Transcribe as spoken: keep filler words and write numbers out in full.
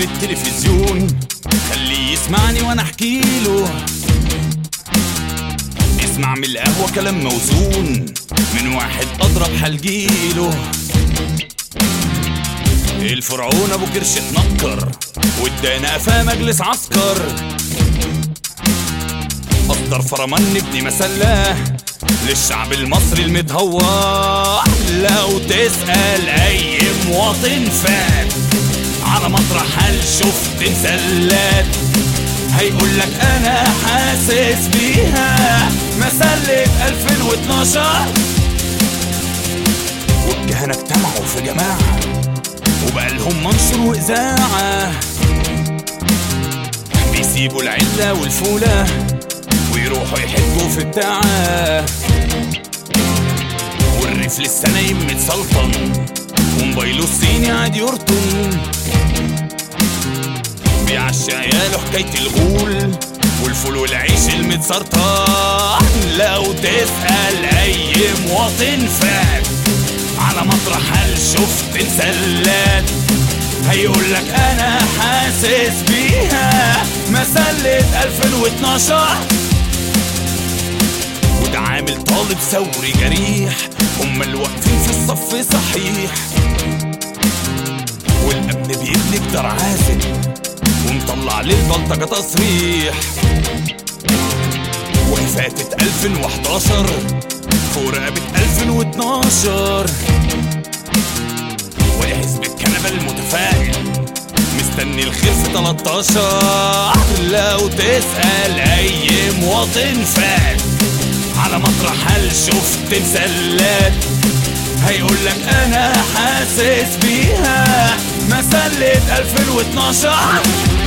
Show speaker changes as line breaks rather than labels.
من التلفزيون، خليه يسمعني وانا احكيله. اسمع من القهوة كلام موزون من واحد اضرب حلجيله. الفرعون ابو كرش اتنكر وادانا قفاه مجلس عسكر. اصدر فرمان ابن مسلاه للشعب المصري المتهور. لو تسأل اي مواطن فات على مطرح هل شفت مسلات، هيقولك انا حاسس بيها مسلة ألفين واتناشر. والكهنة اجتمعوا في جماعة وبقالهم منشر واذاعة، بيسيبوا العلة والفولة ويروحوا يحجوا في الدعاء. والريف لسه نايم متسلطن وموبايله الصيني عاد يرطن. بيعشى عياله حكاية الغول والفول والعيش المتسرطن. لو تسأل اي مواطن فات على مطرح هل شفت مسلات، هيقولك انا حاسس بيها مسلة ألفين واتناشر. وده عامل طالب ثوري جريح، هما اللي واقفين في الصف صحيح. والامن بيبني جدار عازل ومطلع للبلطجة تصريح. وهي فاتت ألفين وحداشر فوق رقبة ألفين واتناشر. ويا حزب الكنبة المتفائل مستني الخير في تلتاشر. لو تسأل اي مواطن فات على مطرح هل شفت مسلات، هيقولك انا حاسس بيها مسلة ألفين واتناشر.